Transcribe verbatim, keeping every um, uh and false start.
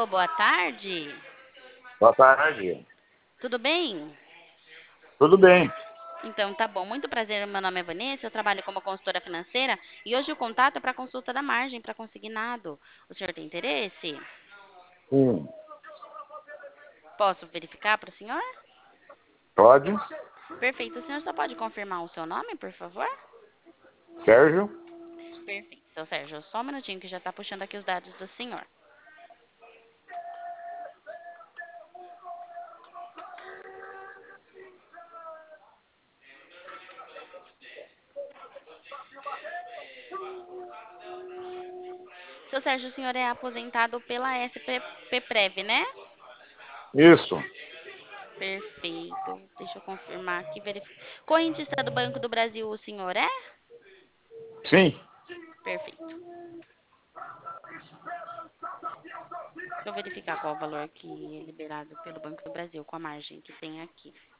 boa tarde. Boa tarde. Tudo bem? Tudo bem? Então, tá bom. Muito prazer, meu nome é Vanessa, eu trabalho como consultora financeira e hoje o contato é para consulta da margem para consignado. O senhor tem interesse? Sim. Posso verificar para o senhor? Pode? Perfeito. O senhor só pode confirmar o seu nome, por favor? Sérgio? Perfeito. Seu Sérgio, só um minutinho que já está puxando aqui os dados do senhor. Seu Sérgio, o senhor é aposentado pela S P Prev, né? Isso. Perfeito. Deixa eu confirmar aqui. Verific... Correntista do Banco do Brasil, o senhor é? Sim. Perfeito. Deixa eu verificar qual o valor que é liberado pelo Banco do Brasil, com a margem que tem aqui.